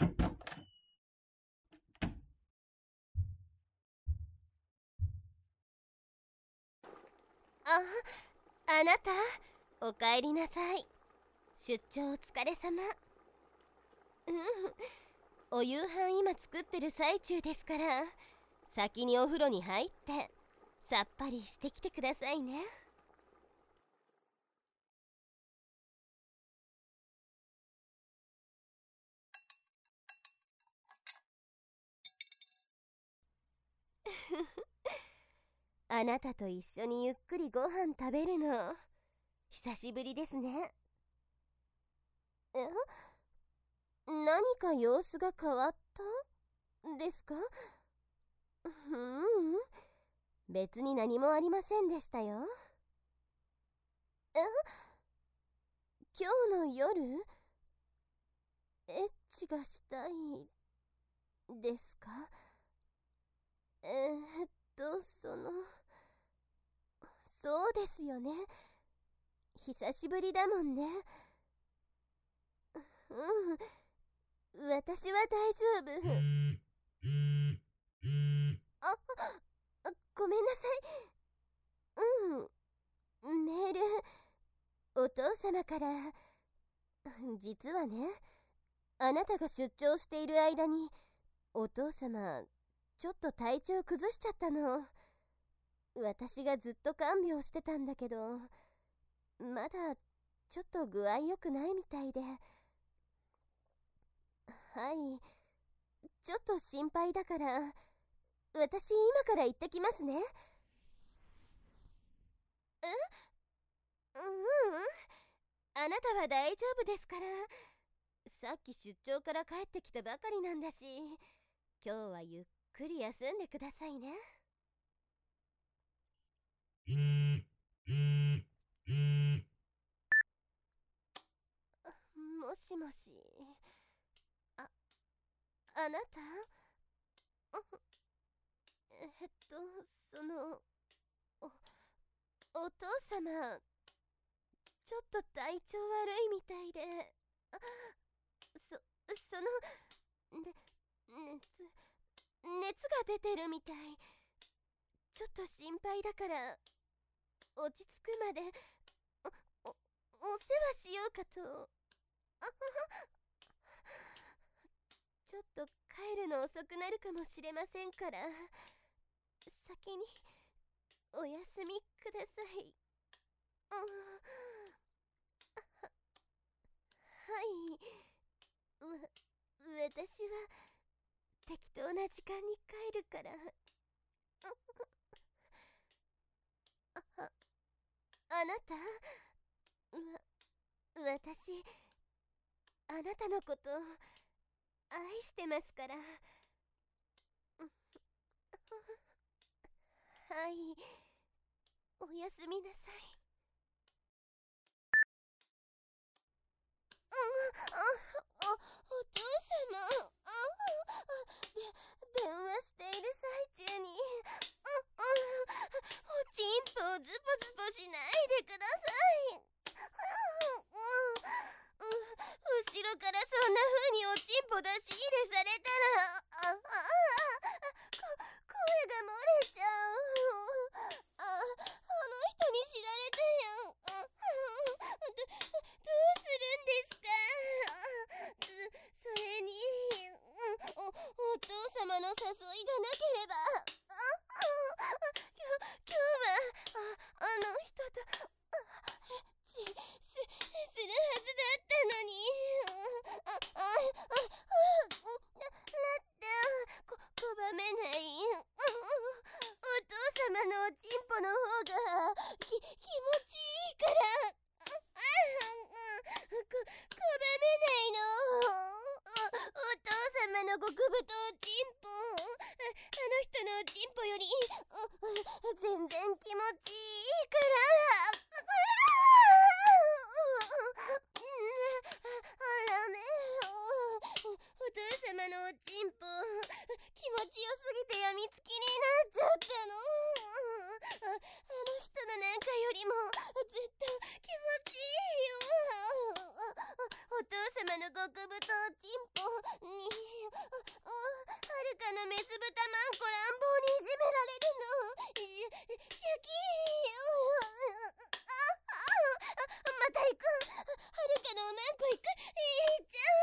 あなた、おかえりなさい。出張お疲れ様。お夕飯今作ってる最中ですから、先にお風呂に入ってさっぱりしてきてくださいね。あなたと一緒にゆっくりご飯食べるの久しぶりですね。何か様子が変わったですか？別に何もありませんでしたよ。今日の夜エッチがしたいですか？そうですよね。久しぶりだもんね。私は大丈夫。ごめんなさい。メール、お父様から。実はね、あなたが出張している間にお父様ちょっと体調崩しちゃったの。私がずっと看病してたんだけど、まだちょっと具合良くないみたいで。はい、ちょっと心配だから私今から行ってきますね。あなたは大丈夫ですから。さっき出張から帰ってきたばかりなんだし、今日はゆっくり休んでくださいね。もしもし。あなた？そのお父様ちょっと体調悪いみたいで。その熱が出てるみたい。ちょっと心配だから落ち着くまでお世話しようかと。ちょっと帰るの遅くなるかもしれませんから、先にお休みください。はい。私は適当な時間に帰るから。あなた、私あなたのこと愛してますから。はい、おやすみなさい。お父様、電話している最中におちんぽをズポズポしないでください。後ろからそんな風におちんぽ出し入れされたら声が漏れちゃう。あの人に知られてよ。どうするんですか？それにお父様の誘いがなければ今日はあの人とエッチするはずだったのに。拒めない。お父様のおちんぽの方が気持ちいいから。拒めないの。お父様の極太おちんぽ、あの人のおちんぽより全然気持ちいいから。ダメ。お父様のおちんぽ気持ちよすぎてやみつきになっちゃったの。あの人のなんかよりもずっと気持ちいいよ。お父様の極太チンポにはるかのメス豚マンコ乱暴にいじめられるの。シャキーン。また行く。はるかのマンコ行く。ちゃ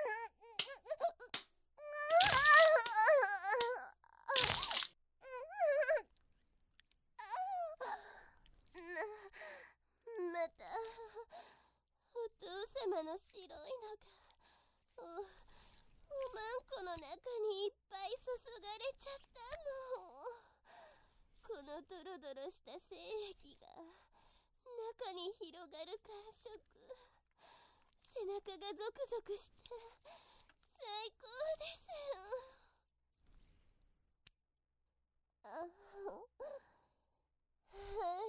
またお父様の白いのがおまんこの中にいっぱい注がれちゃったの。このドロドロした精液が中に広がる感触、背中がゾクゾクして最高です。はい、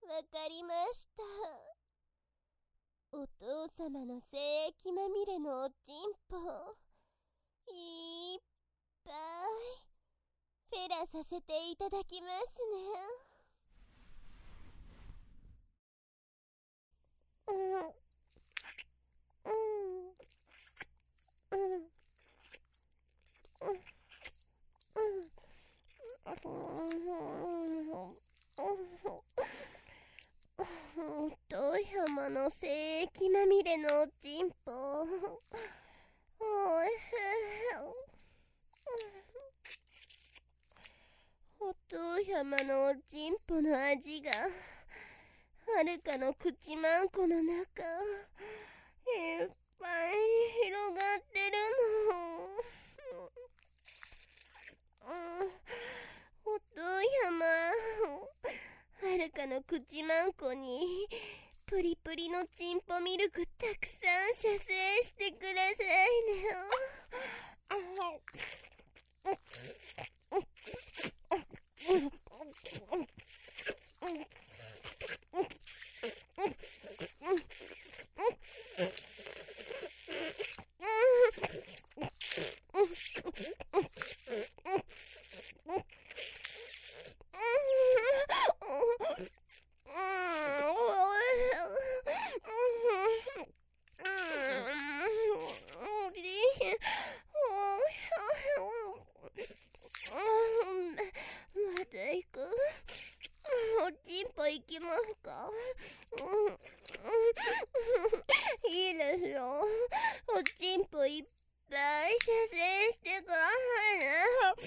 わかりました。お父様の精液まみれのおちんぽいっぱいフェラさせていただきますね。お父様の精液まみれのおちんぽおいしい。お父様のおちんぽの味がはるかの口まんこの中いっぱい広がってるの。お父様、はるかの口まんこにプリプリのちんぽミルクたくさん射精してくださいね。また行く。おちんぽ行きますか？いいですよ。おちんぽいっぱい射精してくださいね。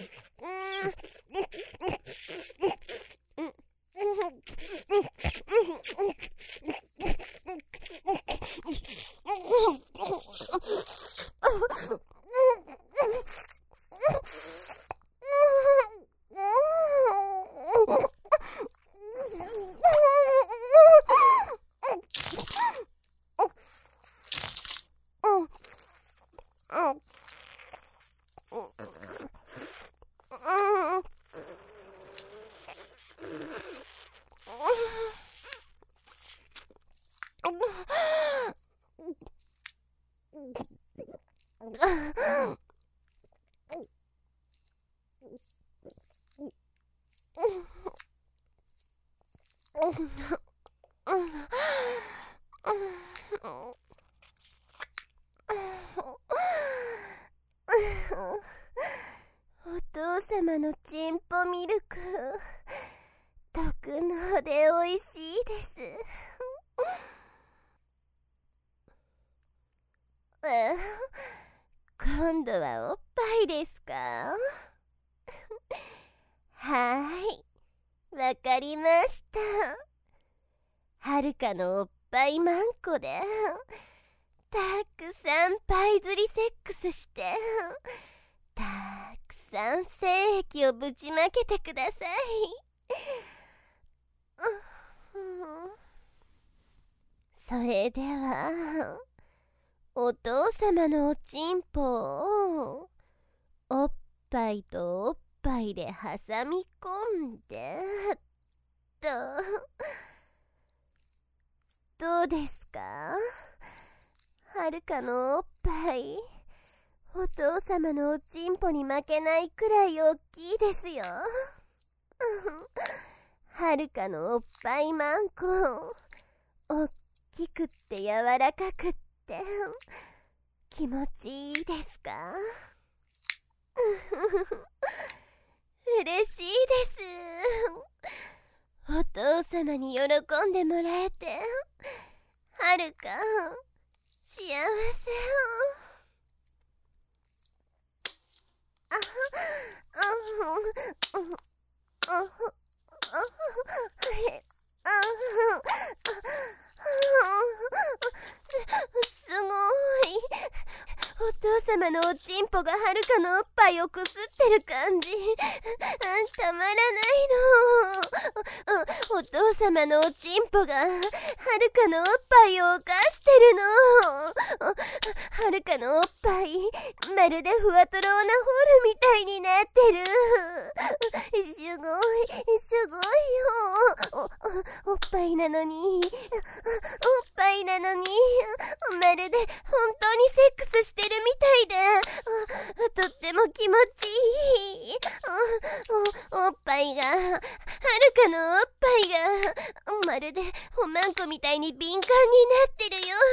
お父様のちんぽミルク特濃でおいしいです。今度はおっぱいですか？はーい、わかりました。はるかのおっぱいまんこでたくさんパイ釣りセックスしてたくさん精液をぶちまけてください。それではお父様のおちんぽをおっぱいとおっぱいで挟み込んでどうですか？はるかのおっぱいお父様のおちんぽに負けないくらいおっきいですよ。はるかのおっぱいまんこおっきくって柔らかくって気持ちいいですか？嬉しいです。お父様に喜んでもらえてはるか幸せを。すごい。お父様のおちんぽがはるかのおっぱいをくすってる感じ。たまらないの。お父様のおちんぽがはるかのおっぱいを犯してるの。はるかのおっぱいまるでふわとろーなホールみたいになってる。すごいすごいよ。おっぱいなのにおっぱいなのにまるで本当にセックスしてるみたいでとっても気持ちいい。おっぱいがはるかのおっぱいがまるでおまんこみたいに敏感になってるよ。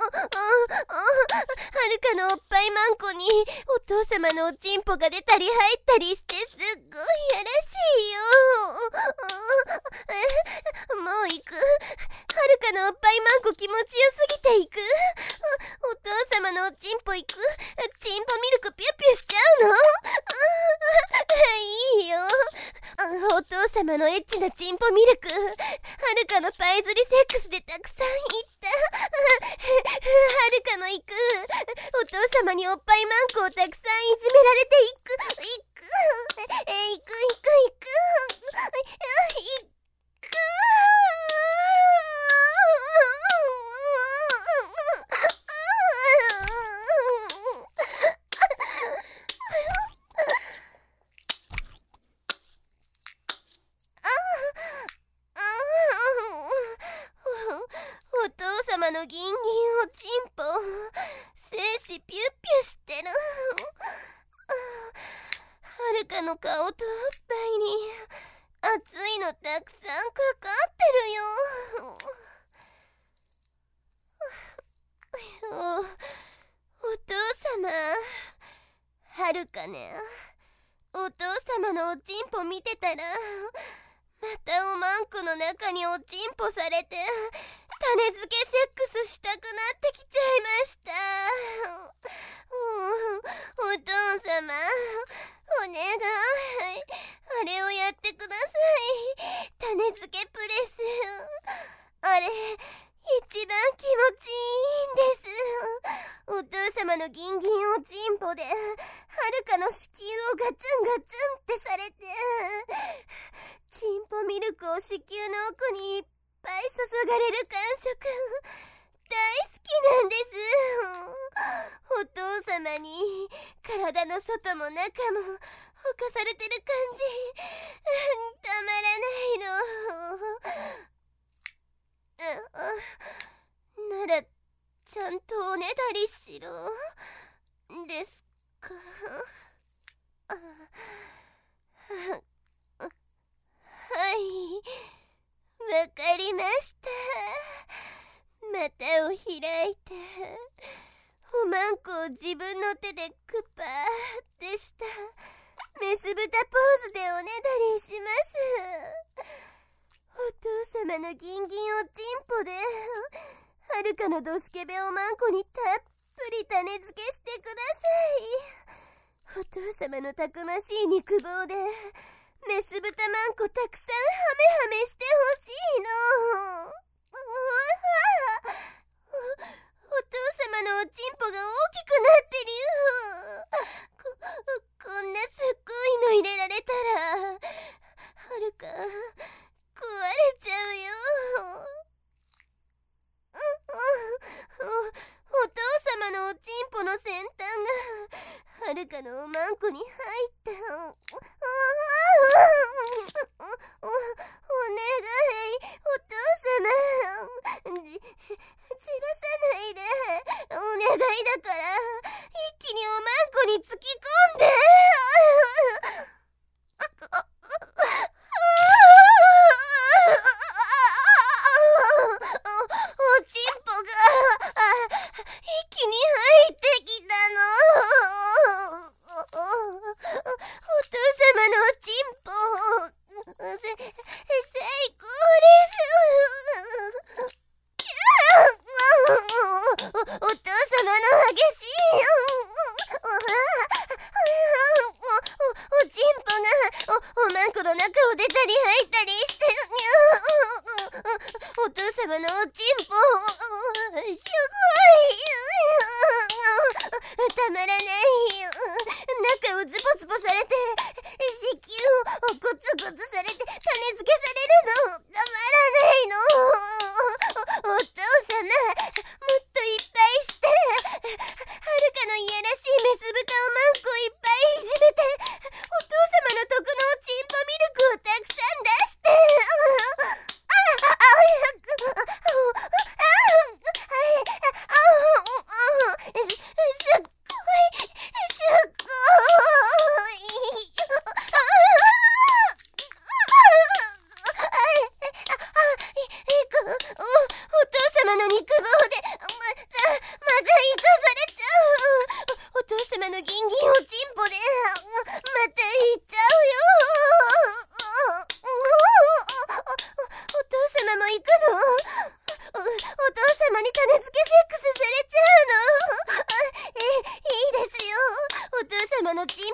はるかのおっぱいまんこにお父様のおちんぽが出たり入ったりしてすっごいやらしいよ。もう行く。はるかのおっぱいまんこ気持ちよすぎて行く。お父様のおちんぽ行く。ちんぽミルクピュピュしちゃうの？いいよ。お父様のエッチなちんぽミルクはるかのパイ釣りセックスでたくさんいった。はるかも行く。お父様におっぱいまんこをたくさんいじめられていく。行く。お父様のギンギンおちんぽ精子ピュッピュしてる。はるかの顔とおっぱいに熱いのたくさんかかってるよ。お父様、はるかね、お父様のおちんぽ見てたらまたおまんこの中におちんぽされて種付けセックスしたくなってきちゃいました。お父様、お願い、あれをやってください。種付けプレス、あれ一番気持ちいいんです。お父様のギンギンおちんぽではるかの子宮をガツンガツンってされてちんぽミルクを子宮の奥にいっぱい注がれる感触大好きなんです。お父様に体の外も中もほかされてる感じたまらないの。ならちゃんとおねだりしろですか？はい、わかりました。股を開いておまんこを自分の手でクパーってしたメス豚ポーズでおねだりします。お父様のギンギンおちんぽではるかのドスケベおまんこにたっぷり種付けしてください。お父様のたくましい肉棒でメス豚まんこたくさんハメハメしてほしいの。お父様のおちんぽが大きくなってるよ。こんなすっごいの入れられたらはるか壊れちゃうよ。お父様のおちんぽの先端がはるかのおまんこに入ったお願い、お父様じらさないで。お願いだから一気におまんこに突き込んで。おちんぽがいっ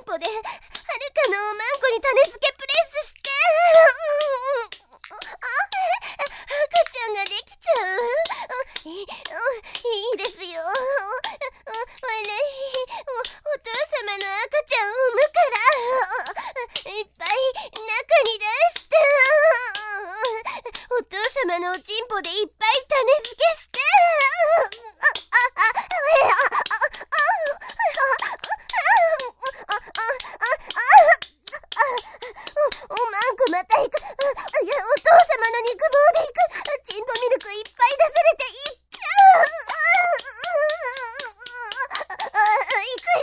ポではるかのおまんこに種付けプレスして、赤ちゃんができちゃう。いいですよ。お父様の赤ちゃんを産むからいっぱい中に出して、お父様のおちんぽでいっぱい種付けして、おまんこまた行く。いや、お父様の肉棒で行く。チンポミルクいっぱい出されていっちゃう。行く。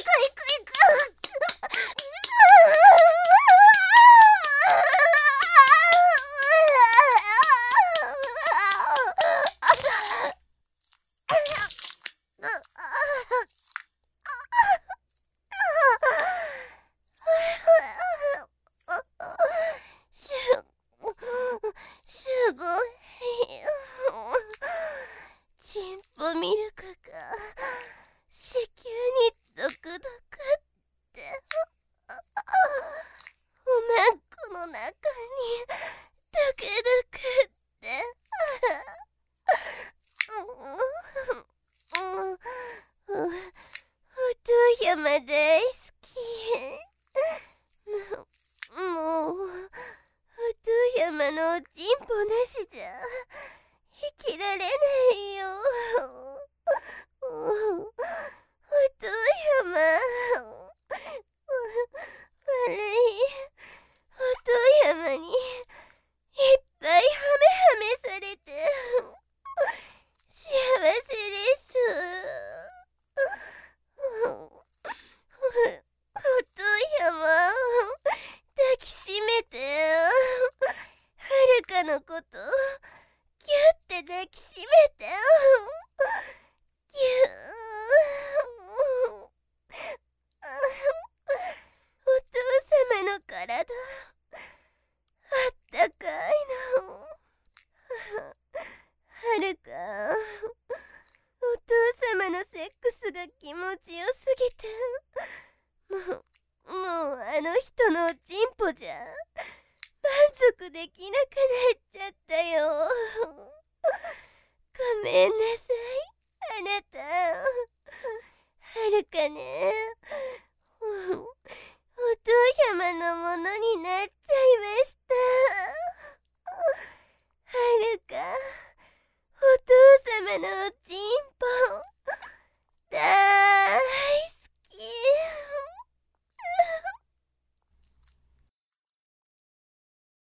すごい。チンポミルクが子宮にドクドクって、おまんこの中にドクドクって、お父山大好き。もうお父山のおちんぽなしじゃ生きられないよ。お父山、悪い。お父山にいっぱいハメされて幸せです。お父山、抱きしめて。はるかのことギュッて抱きしめて。ギュー。お父様の体あったかいの。はるか、お父様のセックスが気持ちよすぎて、もうあの人のおちんぽじゃ満足できなくなっちゃったよ。ごめんなさい、あなた。はるかね。